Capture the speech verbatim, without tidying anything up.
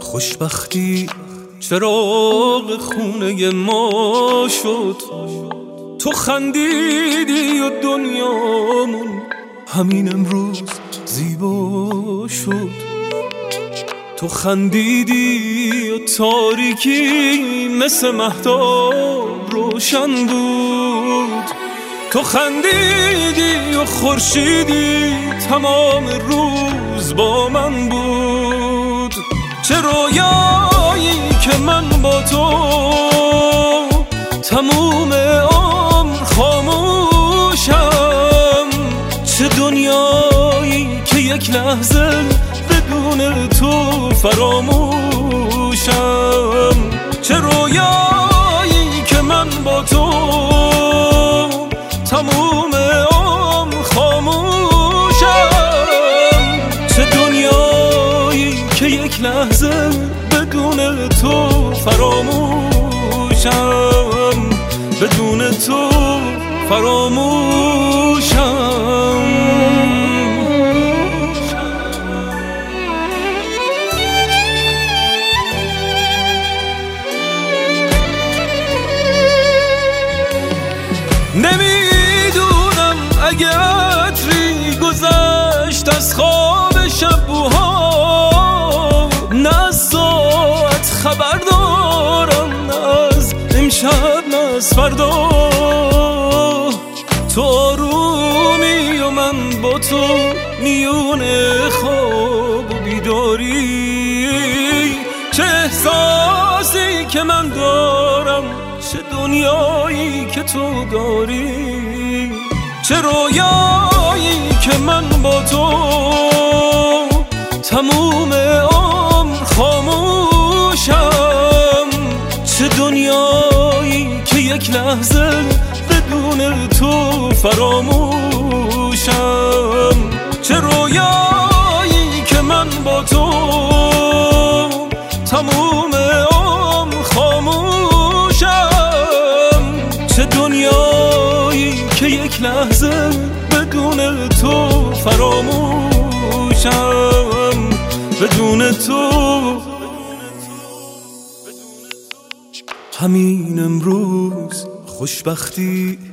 خوشبختی چراغ خونه ما شد، تو خندیدی و دنیامون همین امروز زیبا شد. تو خندیدی و تاریکی مثل مهتاب روشن بود، تو خندیدی و خورشیدی تمام روز با من بود. چه رویایی که من با تو تموم عمر خاموشم، چه دنیایی که یک لحظه بدون تو فراموشم. چه رویایی که من با تو تموم عمر خاموشم، چه دنیایی که یک لحظه بدون تو فراموشم، بدون تو فراموشم. نمیدونم اگه عطری گذشت از خواب شبوها، نه از ساعت خبر دارم، نه از امشب نه از فردا. تو آرومی و من با تو میون خواب و بیداری، چه احساسی که من دارم، چه دنیایی که تو داری. چه رویایی که من با تو تموم عمر خاموشم، چه دنیایی که یک لحظه بدون تو فراموشم. چه رویایی که من با تو تموم عمر خاموشم، چه دنیایی که یک لحظه بدون تو فراموشم، بدون تو. همین امروز خوشبختی